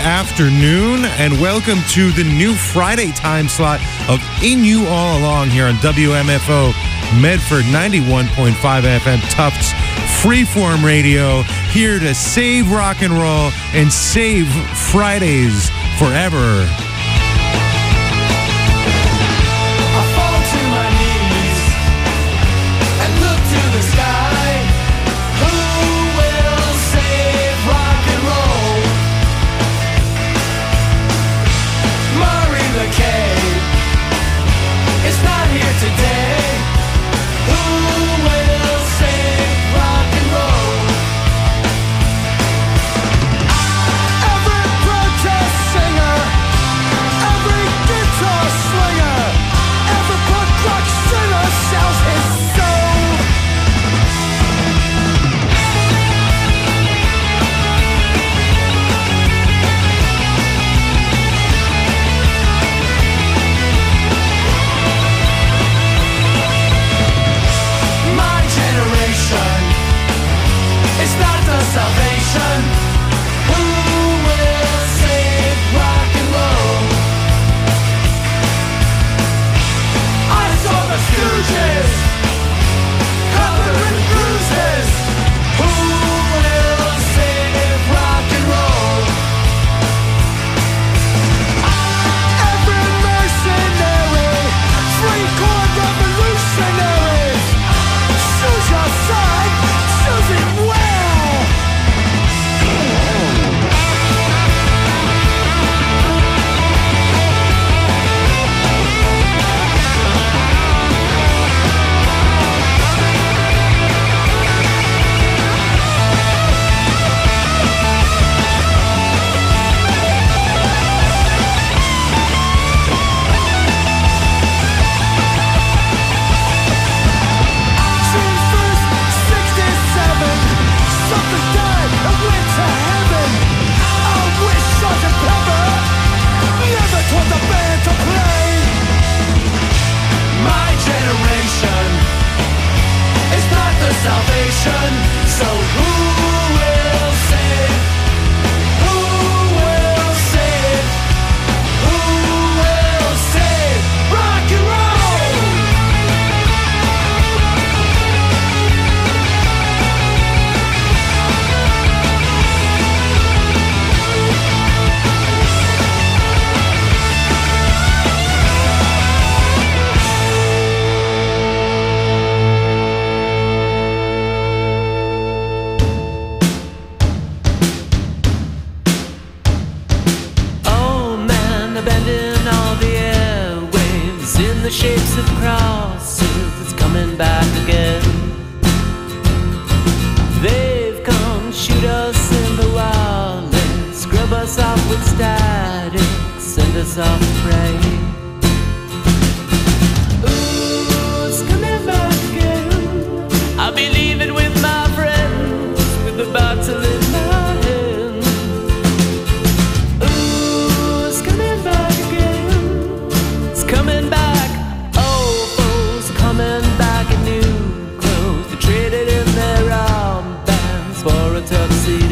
afternoon, and welcome to the new Friday time slot of In You All Along here on WMFO Medford 91.5 FM Tufts Freeform Radio, here to save rock and roll and save Fridays forever.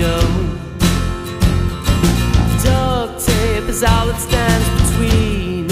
All that stands between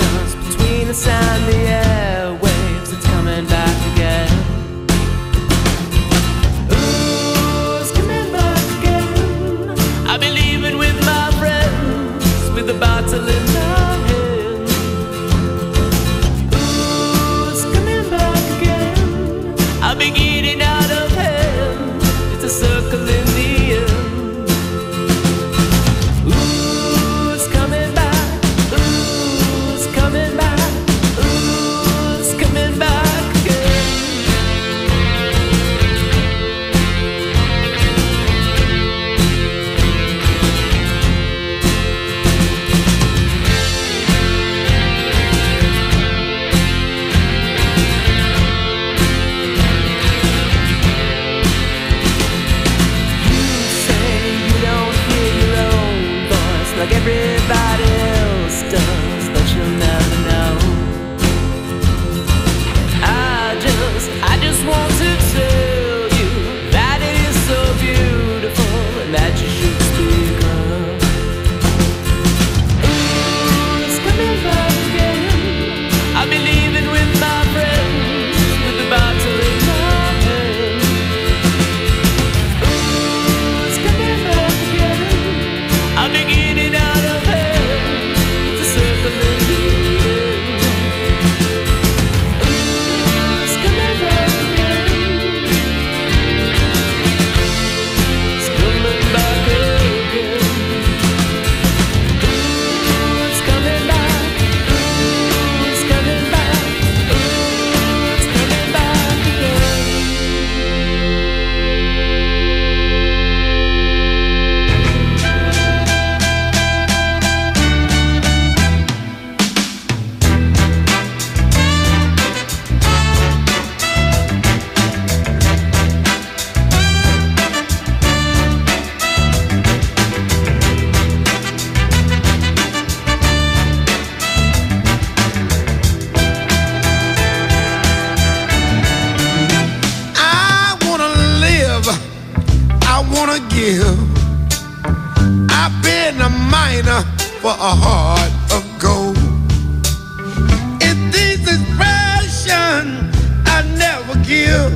I wanna give. I've been a miner for a heart of gold. It's this expression I never give.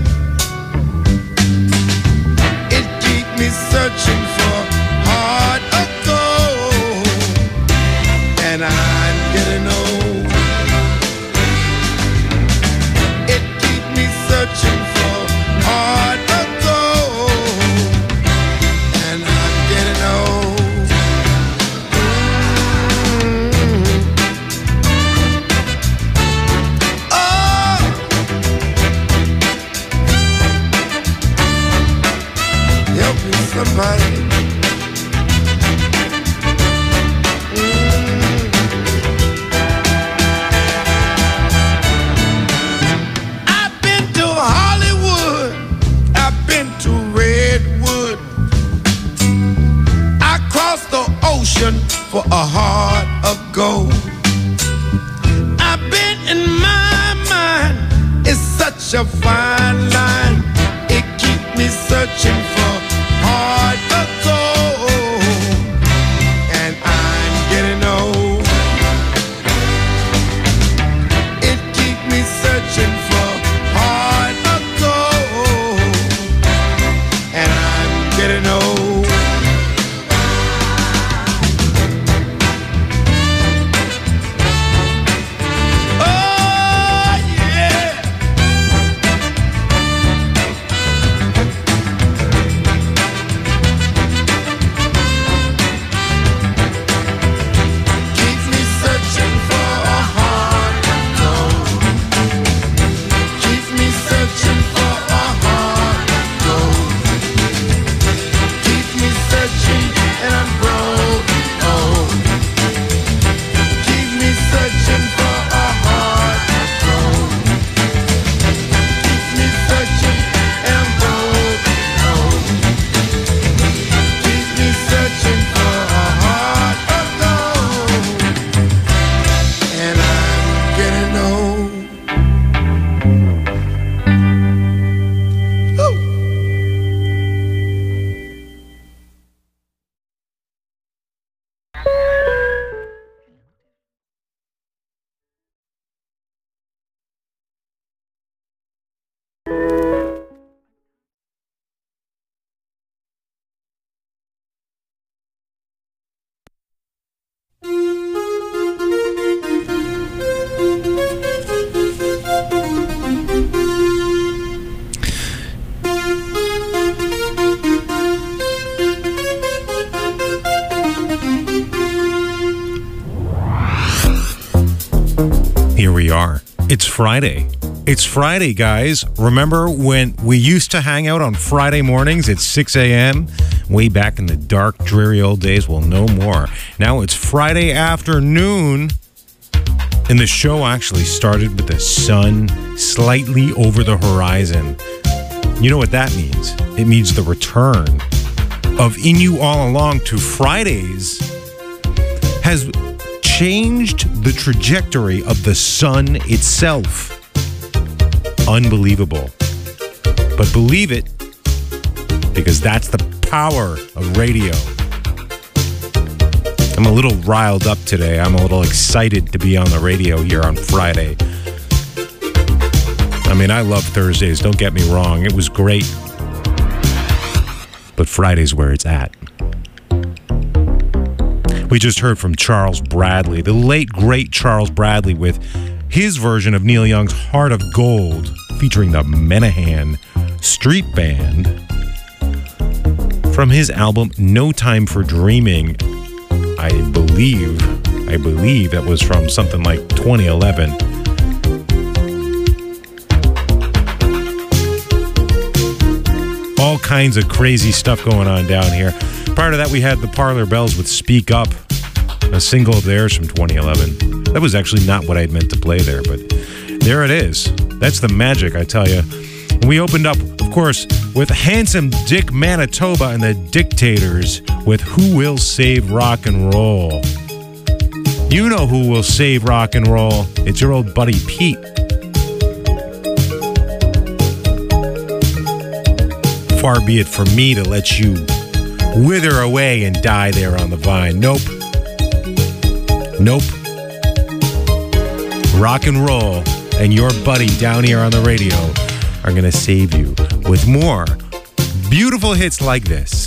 It keeps me searching for heart of gold, and I'm getting old. It keeps me searching for heart of gold, and I'm getting old. Oh, help me somebody. I've been to Hollywood, I've been to Redwood, I crossed the ocean for a heart of gold. I've been in my mind, it's such a fine line. It keeps me searching for heart of gold, and I'm getting old. It keeps me searching for heart of gold, and I'm getting old. Oh yeah. Keeps me searching for a heart of gold. Keeps me searching for a heart of gold. Keeps me searching and I'm growing old. Keeps me searching for a heart of gold. Keeps me searching and I'm growing old. Keeps me searching for a heart of gold, and I'm getting old. Woo. Here we are. It's Friday. It's Friday, guys. Remember when we used to hang out on Friday mornings at 6 a.m.? Way back in the dark, dreary old days? Well, no more. Now it's Friday afternoon, and the show actually started with the sun slightly over the horizon. You know what that means? It means the return of In You All Along to Fridays has changed the trajectory of the sun itself. Unbelievable. But believe it, because that's the power of radio. I'm a little riled up today. I'm a little excited to be on the radio here on Friday. I mean, I love Thursdays, don't get me wrong. It was great. But Friday's where it's at. We just heard from Charles Bradley, the late, great Charles Bradley, with his version of Neil Young's Heart of Gold, featuring the Menahan Street Band, from his album No Time for Dreaming. I believe that was from something like 2011. All kinds of crazy stuff going on down here. Prior to that, we had the Parlor Bells with Speak Up, a single of theirs from 2011. That was actually not what I had meant to play there, but there it is. That's the magic, I tell you. And we opened up, of course, with Handsome Dick Manitoba and the Dictators with Who Will Save Rock and Roll. You know who will save rock and roll. It's your old buddy Pete. far be it from me to let you wither away and die there on the vine. Nope. Nope. Rock and roll and your buddy down here on the radio are going to save you with more beautiful hits like this.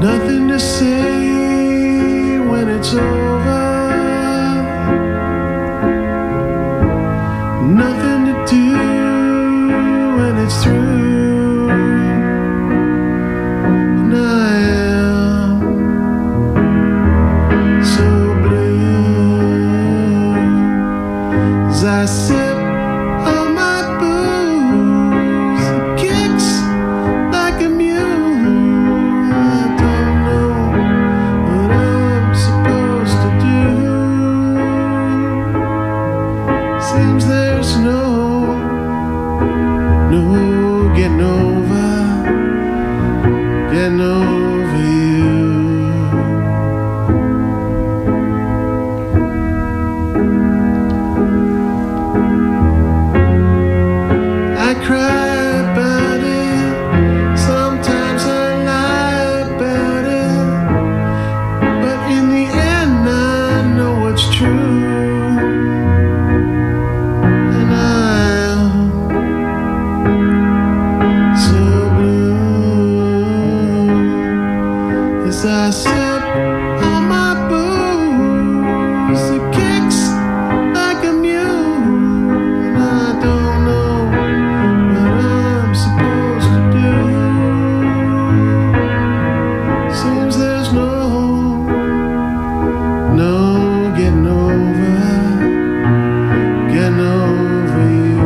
Nothing to say when it's over. Nothing to do when it's through. And I am so blue as I sip on my booze. It kicks like a mule. I don't know what I'm supposed to do. Seems there's no getting over you. I cry about it, sometimes I lie about it, but in the end I know it's true. And I'm so blue as I sip on my booze. It kicks like a mule, and I don't know what I'm supposed to do. Seems there's no getting over you.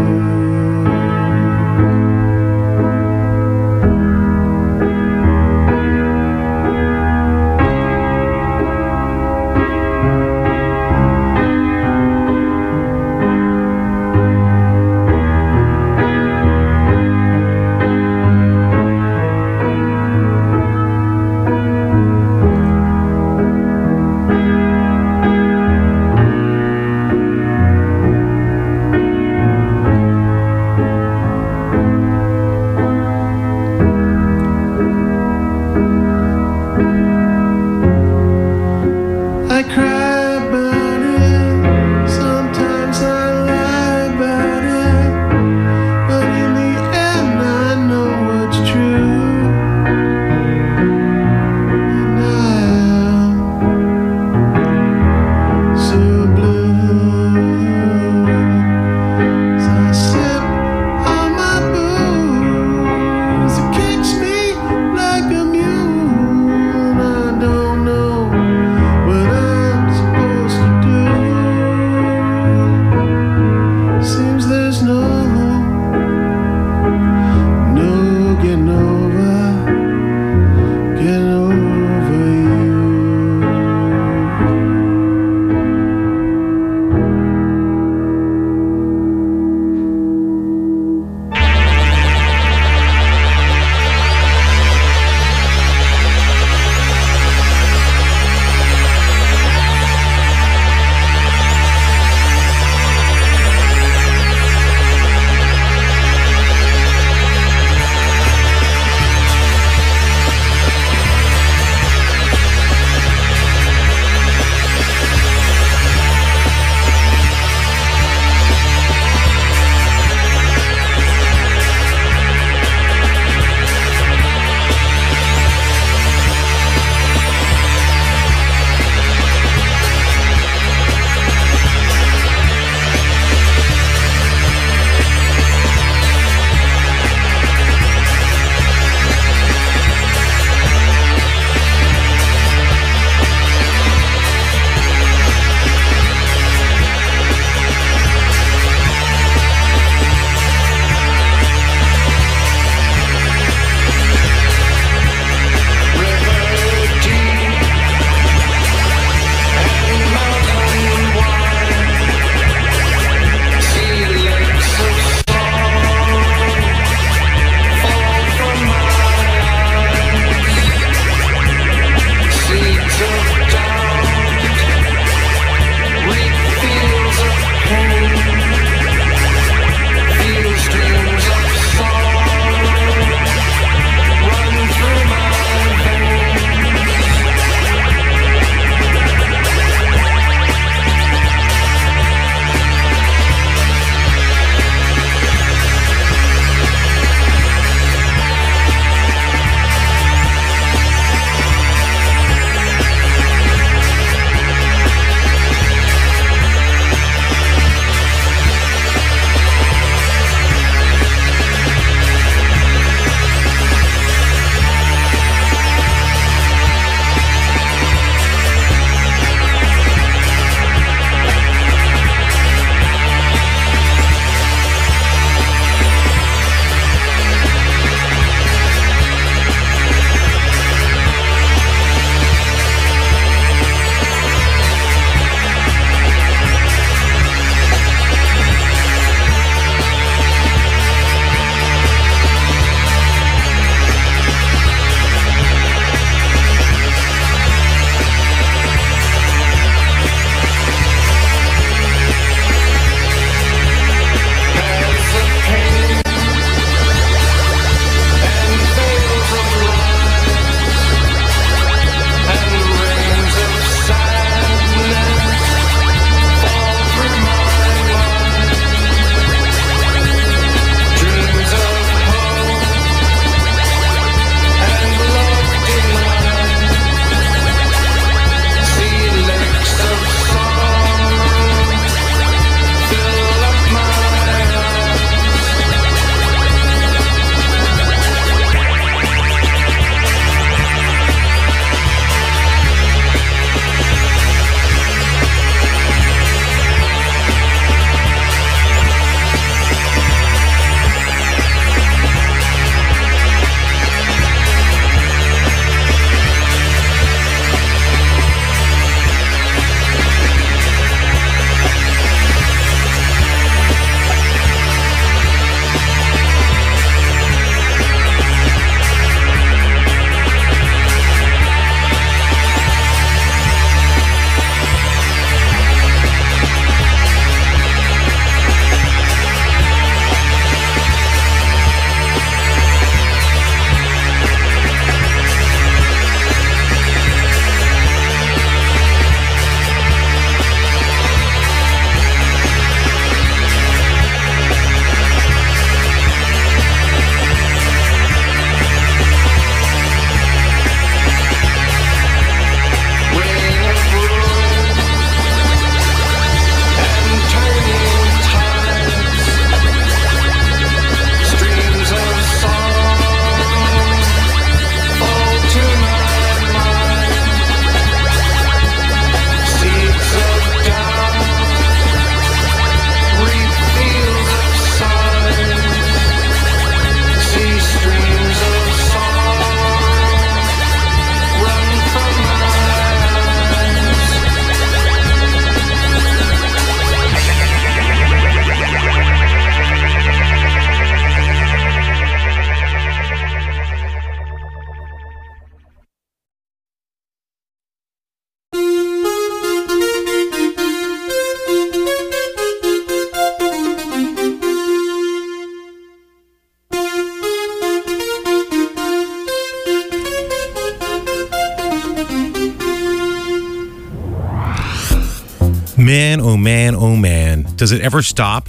Man, oh man, oh man. Does it ever stop?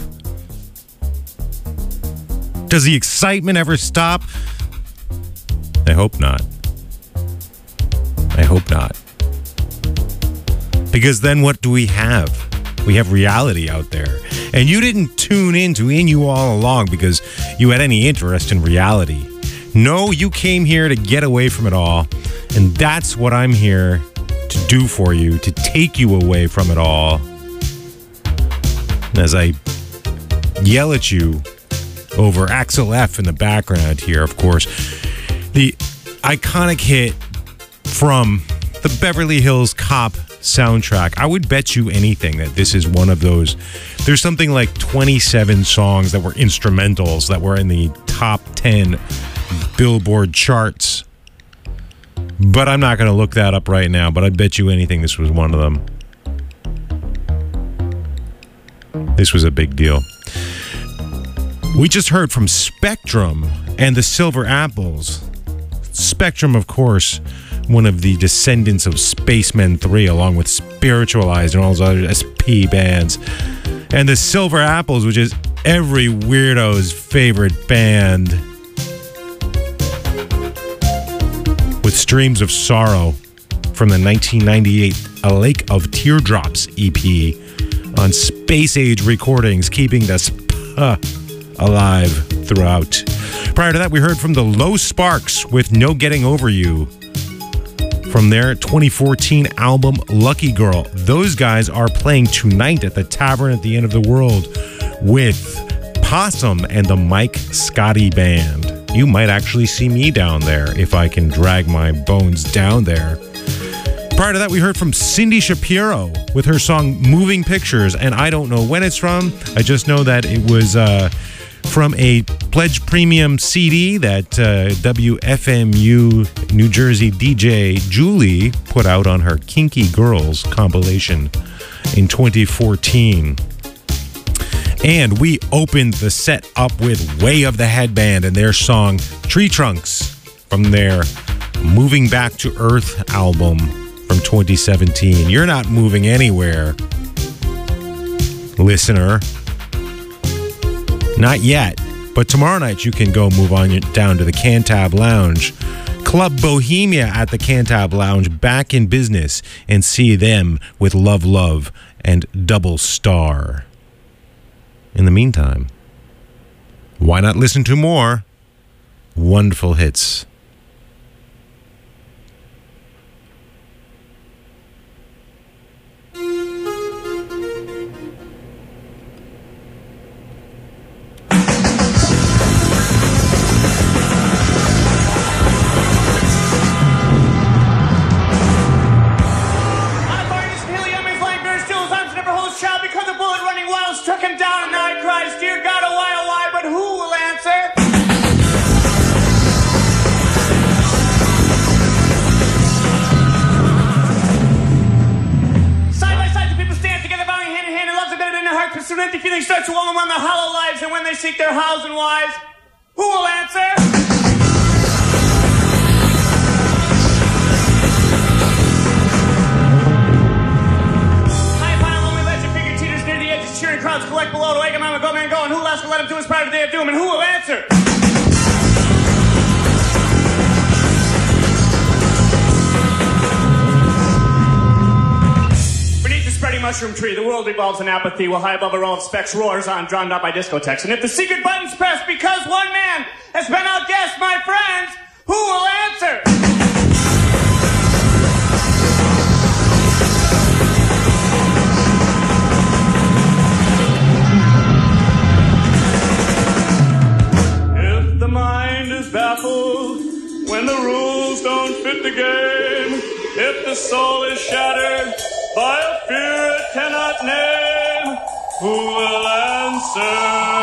Does the excitement ever stop? I hope not. I hope not. Because then what do we have? We have reality out there. And you didn't tune in to In You All Along because you had any interest in reality. No, you came here to get away from it all. And that's what I'm here to do for you, to take you away from it all. And as I yell at you over Axel F in the background here, of course, the iconic hit from the Beverly Hills Cop soundtrack. I would bet you anything that this is one of those. There's something like 27 songs that were instrumentals that were in the top 10 Billboard charts. But I'm not going to look that up right now, but I bet you anything this was one of them. This was a big deal. We just heard from Spectrum and the Silver Apples. Spectrum, of course, one of the descendants of Spacemen 3, along with Spiritualized and all those other SP bands. And the Silver Apples, which is every weirdo's favorite band. With Streams of Sorrow from the 1998 A Lake of Teardrops EP on Space Age Recordings, keeping the alive throughout. Prior to that, we heard from the Low Sparks with No Getting Over You from their 2014 album Lucky Girl. Those guys are playing tonight at the Tavern at the End of the World with Possum and the Mike Scotti Band. You might actually see me down there if I can drag my bones down there. Prior to that, we heard from Cindy Shapiro with her song Moving Pictures, and I don't know when it's from. I just know that it was from a Pledge Premium CD that WFMU New Jersey DJ Julie put out on her Kinky Girls compilation in 2014. And we opened the set up with Way of the Headband and their song Tree Trunks from their Moving Back to Earth album from 2017. You're not moving anywhere, listener. Not yet. But tomorrow night you can go move on down to the Cantab Lounge. Club Bohemia at the Cantab Lounge, back in business, and see them with Love Love and Double Star. In the meantime, why not listen to more wonderful hits? Struck him down and now he cries, dear God, oh why, but who will answer? Side by side, the people stand together, bowing hand in hand, and love's a better than their heart, pursuit empty feelings start to overwhelm their hollow lives, and when they seek their hows and whys, who will answer? Cheering crowds collect below to wake him up, go man go, and who will ask to let him do his private day of doom, and who will answer? Beneath the spreading mushroom tree, the world revolves in apathy, while high above a row of specks roars on, drowned out by discotheques. And if the secret button's pressed because one man has been outguessed, my friends, who will answer? The mind is baffled when the rules don't fit the game. If the soul is shattered by a fear it cannot name, who will answer?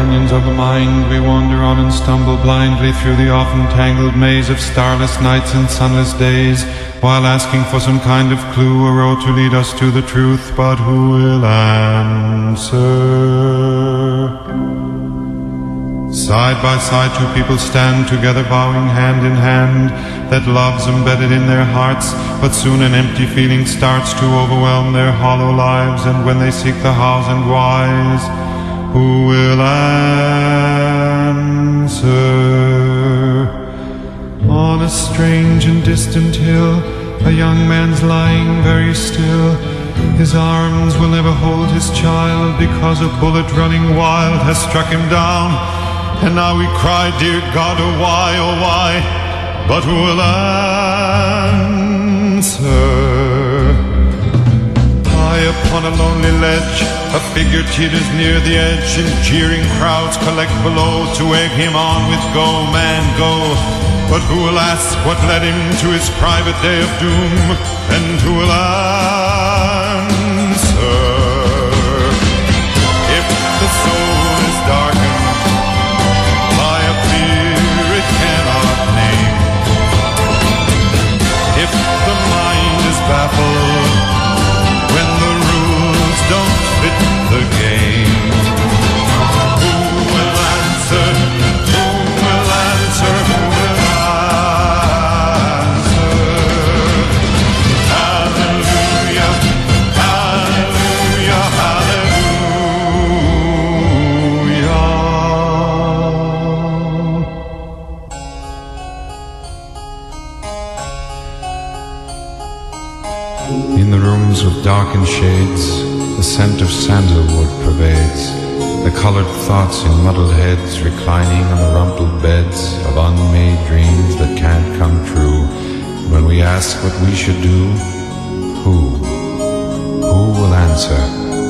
canyons of the mind we wander on and stumble blindly through the often tangled maze of starless nights and sunless days, while asking for some kind of clue or road to lead us to the truth. But who will answer? Side by side, two people stand together, bowing hand in hand. That love's embedded in their hearts, but soon an empty feeling starts to overwhelm their hollow lives. And when they seek the hows and whys, who will answer? On a strange and distant hill, a young man's lying very still. His arms will never hold his child, because a bullet running wild has struck him down. And now we cry, dear God, oh why, oh why? But who will answer? High upon a lonely ledge, a figure teeters near the edge, and jeering crowds collect below to egg him on with go, man, go. But who will ask what led him to his private day of doom? And who will answer? If the soul is darkened by a fear it cannot name, if the mind is baffled when the rules don't fit the game, who will answer? Who will answer? Who will answer? Hallelujah, hallelujah, hallelujah. In the rooms with darkened shades, the scent of sandalwood pervades. The colored thoughts in muddled heads, reclining on the rumpled beds of unmade dreams that can't come true. When we ask what we should do, who will answer?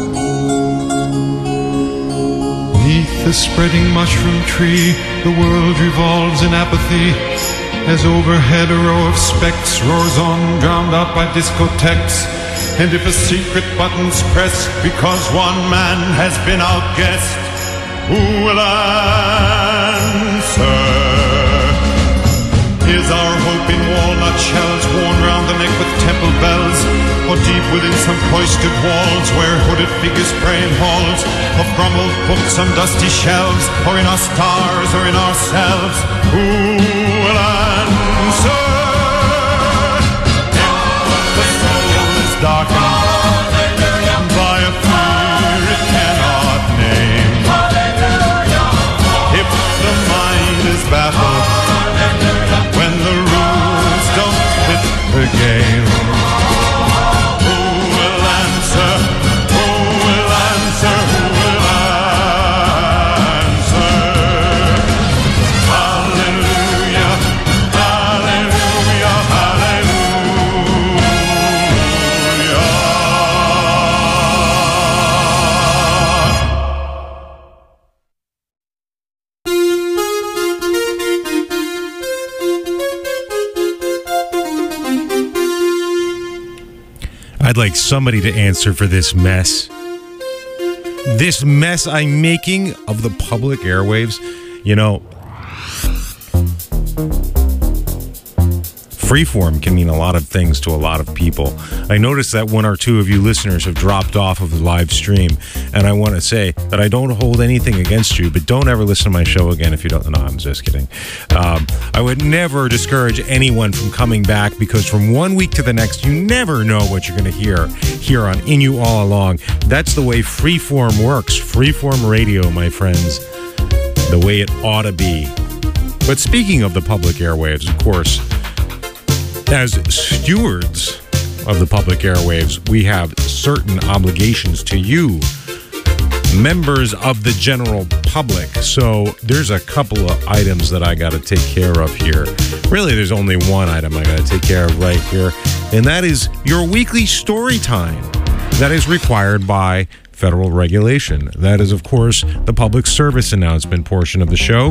Neath the spreading mushroom tree, the world revolves in apathy, as overhead a row of specks roars on, drowned out by discotheques. And if a secret button's pressed because one man has been outguessed, who will answer? Is our hope in walnut shells worn round the neck with temple bells, or deep within some cloistered walls where hooded figures pray in halls of crumbled books on dusty shelves, or in our stars or in ourselves? Who will answer? Darkened by a fear it cannot name. If the mind is baffled when the rules don't fit the game, who will answer? Who will answer? Who will answer? Hallelujah, hallelujah, hallelujah. I'd like somebody to answer for this mess. This mess I'm making of the public airwaves. You know, freeform can mean a lot of things to a lot of people. I noticed that one or two of you listeners have dropped off of the live stream, and I want to say that I don't hold anything against you, but don't ever listen to my show again if you don't. No, I'm just kidding. I would never discourage anyone from coming back, because from one week to the next, you never know what you're going to hear here on In You All Along. That's the way freeform works. Freeform radio, my friends. The way it ought to be. But speaking of the public airwaves, of course, as stewards of the public airwaves, we have certain obligations to you, members of the general public. So there's a couple of items that I got to take care of here. Really, there's only one item I got to take care of right here, and that is your weekly story time. That is required by federal regulation. That is, of course, the public service announcement portion of the show.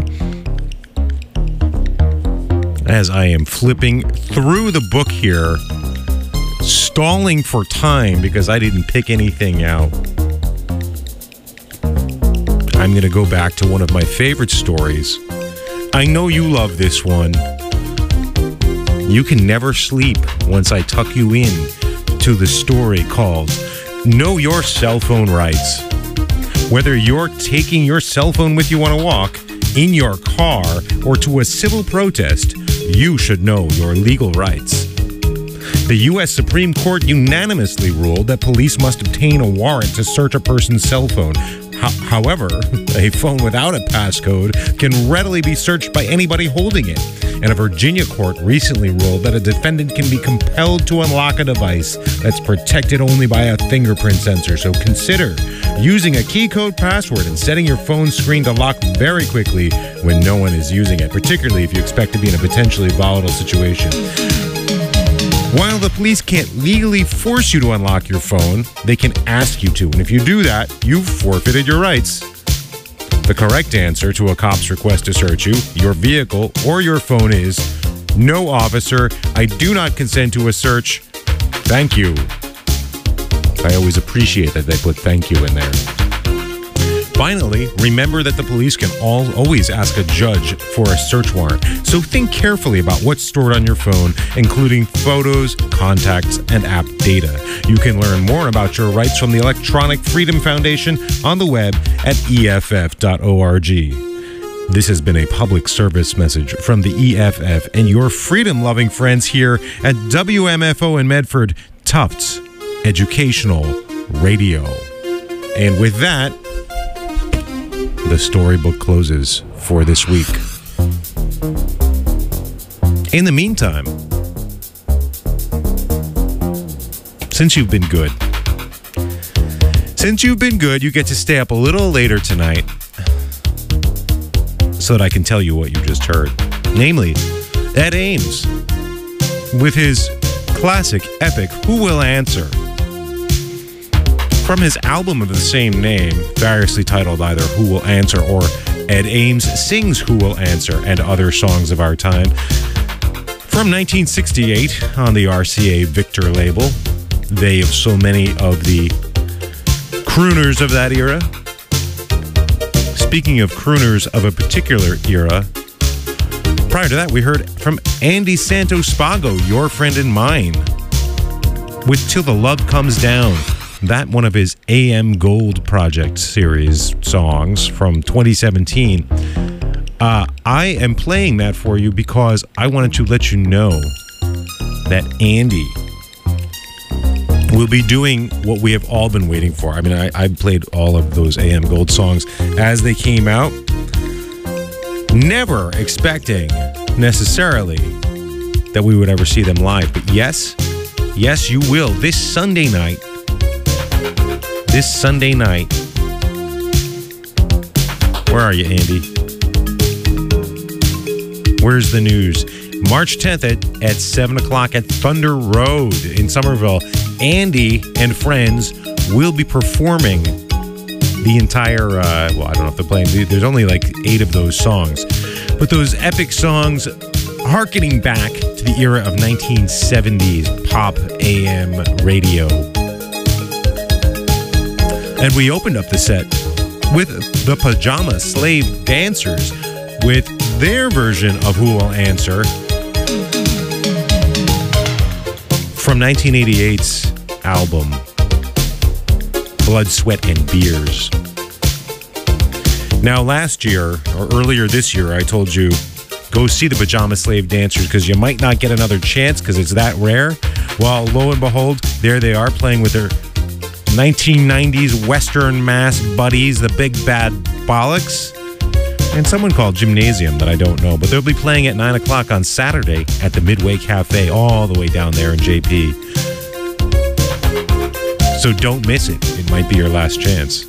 As I am flipping through the book here, stalling for time because I didn't pick anything out. I'm going to go back to one of my favorite stories. I know you love this one. You can never sleep once I tuck you in to the story called Know Your Cell Phone Rights. Whether you're taking your cell phone with you on a walk, in your car, or to a civil protest, you should know your legal rights. The U.S. Supreme Court unanimously ruled that police must obtain a warrant to search a person's cell phone. However, a phone without a passcode can readily be searched by anybody holding it. And a Virginia court recently ruled that a defendant can be compelled to unlock a device that's protected only by a fingerprint sensor. So consider using a key code password and setting your phone screen to lock very quickly when no one is using it, particularly if you expect to be in a potentially volatile situation. While the police can't legally force you to unlock your phone, they can ask you to. And if you do that, you've forfeited your rights. The correct answer to a cop's request to search you, your vehicle, or your phone is, "No, officer, I do not consent to a search. Thank you." I always appreciate that they put "thank you" in there. Finally, remember that the police can always ask a judge for a search warrant. So think carefully about what's stored on your phone, including photos, contacts, and app data. You can learn more about your rights from the Electronic Freedom Foundation on the web at EFF.org. This has been a public service message from the EFF and your freedom-loving friends here at WMFO in Medford, Tufts Educational Radio. And with that, the storybook closes for this week. In the meantime, since you've been good, you get to stay up a little later tonight so that I can tell you what you just heard. Namely, Ed Ames with his classic epic Who Will Answer? From his album of the same name, variously titled either Who Will Answer or Ed Ames Sings Who Will Answer and Other Songs of Our Time. From 1968 on the RCA Victor label, they of so many of the crooners of that era. Speaking of crooners of a particular era, prior to that we heard from Andy Santospago, Your Friend and Mine, with Till the Love Comes Down. That one of his AM Gold Project series songs from 2017. I am playing that for you because I wanted to let you know that Andy will be doing what we have all been waiting for. I mean, I played all of those AM Gold songs as they came out, never expecting necessarily that we would ever see them live. But yes, you will. This Sunday night, where are you, Andy? Where's the news? March 10th at 7 o'clock at Thunder Road in Somerville, Andy and friends will be performing the entire, well, I don't know if they're playing, there's only like 8 of those songs, but those epic songs hearkening back to the era of 1970s pop AM radio. And we opened up the set with the Pajama Slave Dancers with their version of Who Will Answer from 1988's album Blood, Sweat, and Beers. Now, last year, or earlier this year, I told you, go see the Pajama Slave Dancers because you might not get another chance because it's that rare. Well, lo and behold, there they are playing with their 1990s Western Mass buddies, the Big Bad Bollocks, and someone called Gymnasium that I don't know. But they'll be playing at 9 o'clock on Saturday at the Midway Cafe, all the way down there in JP. So don't miss it. It might be your last chance.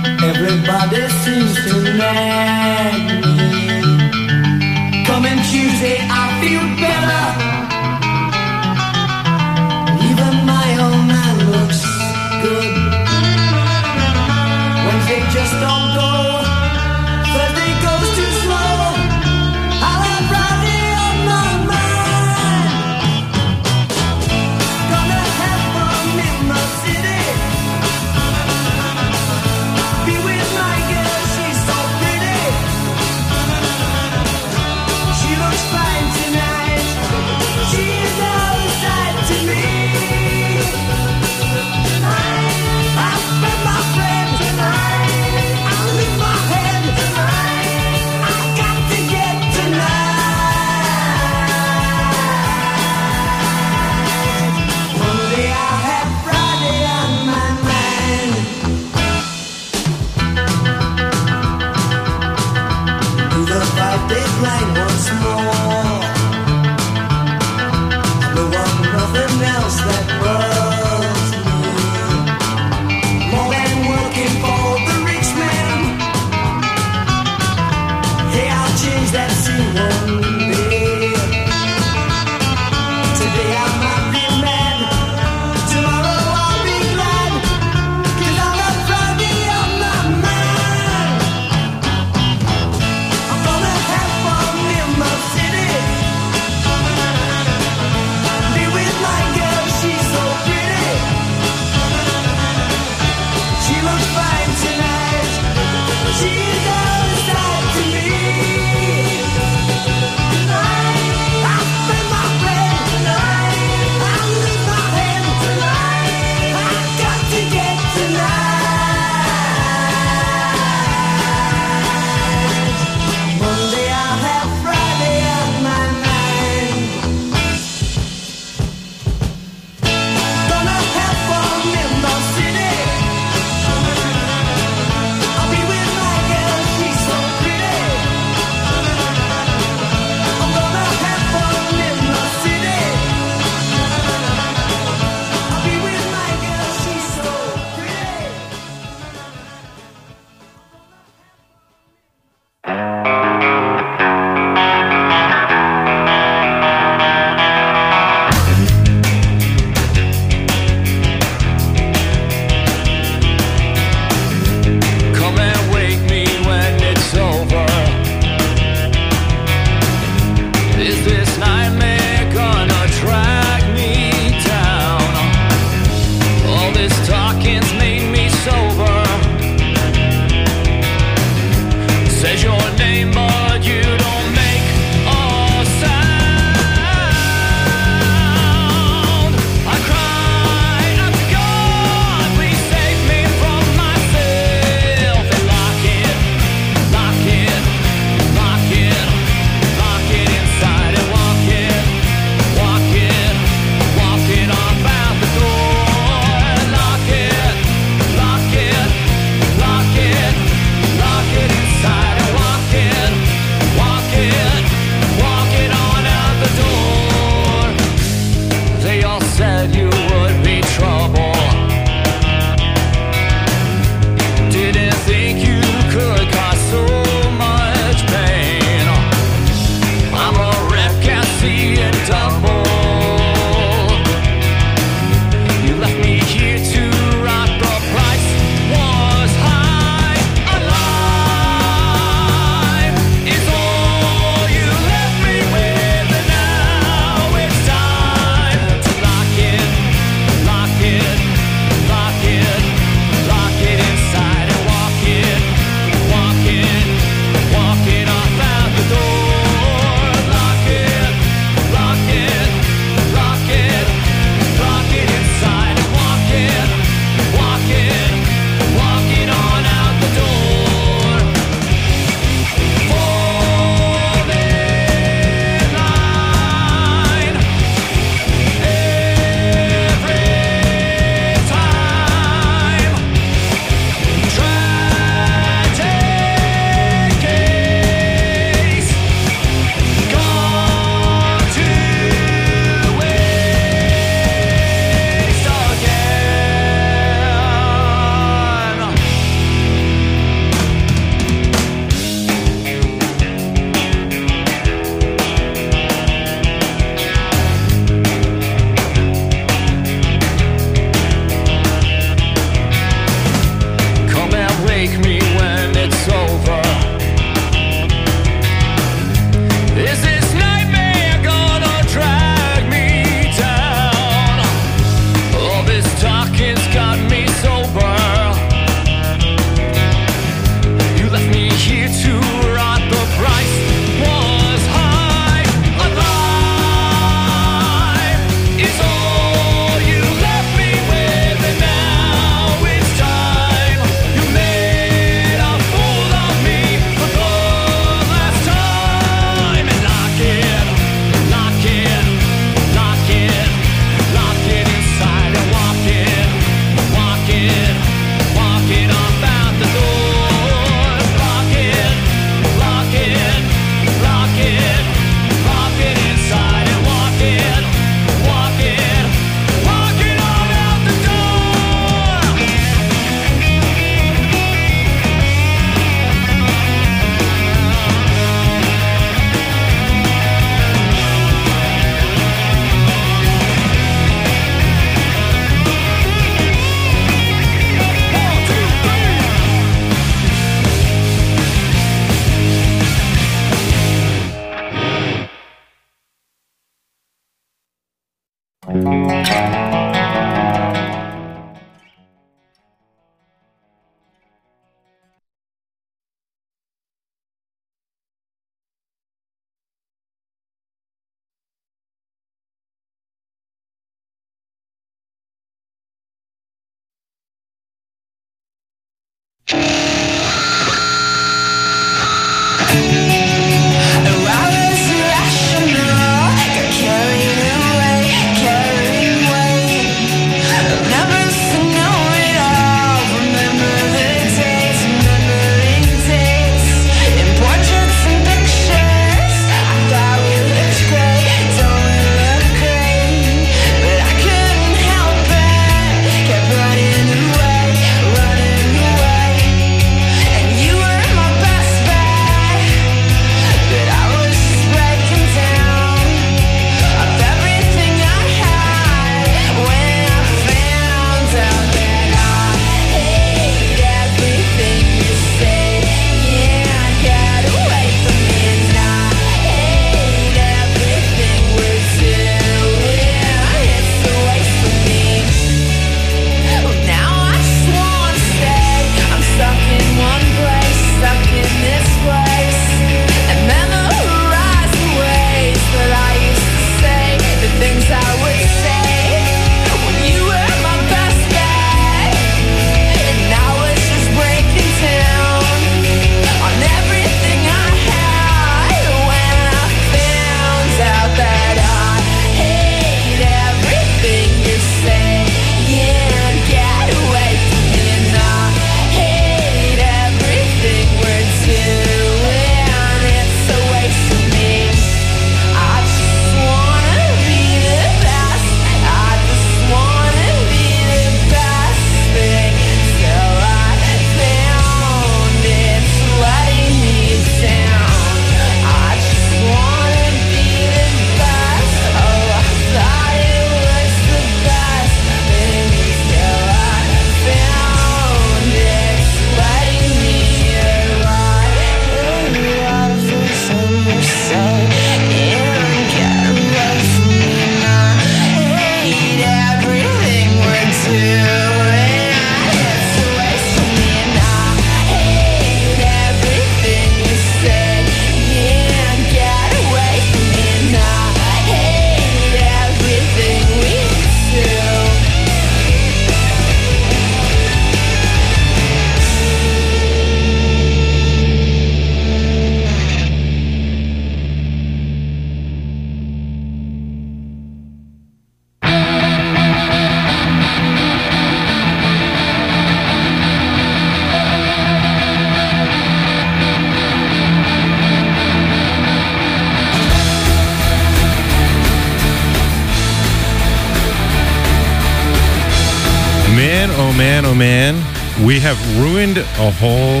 Oh man, we have ruined a whole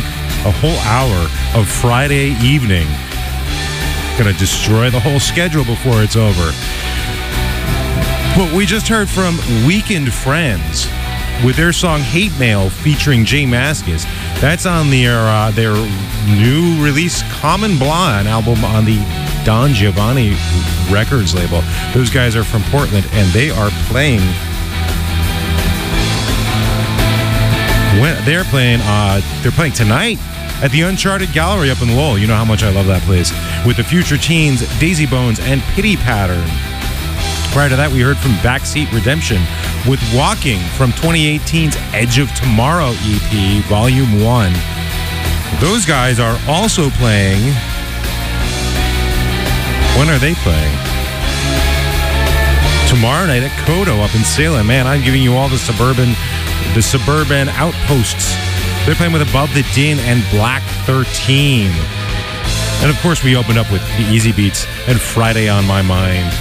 hour of Friday evening. Gonna destroy the whole schedule before it's over. But we just heard from Weekend Friends with their song Hate Mail featuring Jay Mascis. That's on their new release Common Blonde album on the Don Giovanni Records label. Those guys are from Portland and they are playing. They're playing tonight at the Uncharted Gallery up in Lowell. You know how much I love that place. With the Future Teens, Daisy Bones, and Pity Pattern. Prior to that, we heard from Backseat Redemption with Walking from 2018's Edge of Tomorrow EP, Volume 1. Those guys are also playing. When are they playing? Tomorrow night at Kodo up in Salem. Man, I'm giving you all the suburban outposts. They're playing with Above the Din and Black 13. And of course, we opened up with the Easy Beats and Friday on My Mind.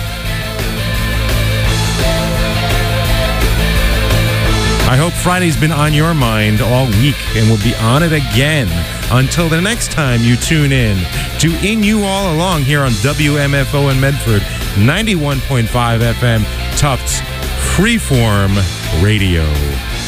I hope Friday's been on your mind all week and will be on it again until the next time you tune in to In You All Along here on WMFO in Medford, 91.5 FM, Tufts Freeform Radio.